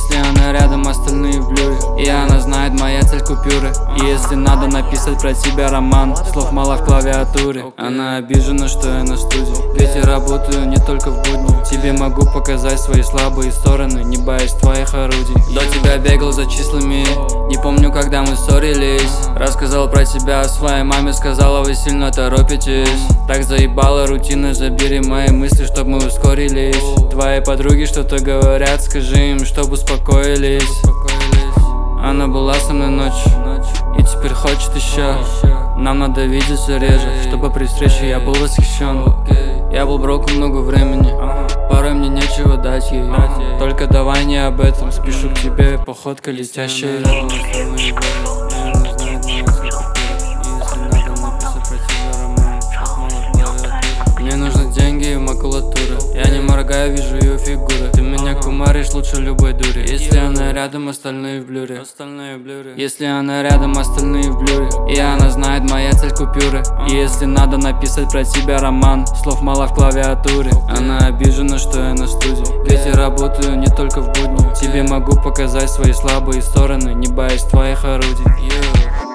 Если она рядом, остальные в блюре. И она знает, моя цель купюры. И если надо написать про тебя роман, слов мало в клавиатуре. Она обижена, что я на студии, ведь я работаю не только в будни. Тебе могу показать свои слабые стороны, не боясь твоих орудий. До тебя бегал за числами, не помню, когда мы ссорились. Рассказал про тебя своей маме, сказала, вы сильно торопитесь. Так заебала рутина, забери мои мысли, чтоб мы ускорились. Твои подруги что-то говорят, скажи им, чтоб успокоились. Она была со мной ночью и теперь хочет еще. Нам надо видеться реже, чтобы при встрече я был восхищен. Я был броку много времени, порой мне нечего дать ей. Только давай не об этом, спешу к тебе, походка летящая. Мне нужны деньги и макулатура. Я не моргаю, вижу ее фигуры. Ты меня кумаришь лучше любой дури. Если она рядом, остальные в блюре. Если она рядом, остальные в блюре. И она знает, моя цель купюры. И если надо написать про тебя роман, слов мало в клавиатуре. Она обижена, что я на студии, ведь я работаю не только в будни. Тебе могу показать свои слабые стороны, не боясь твоих орудий.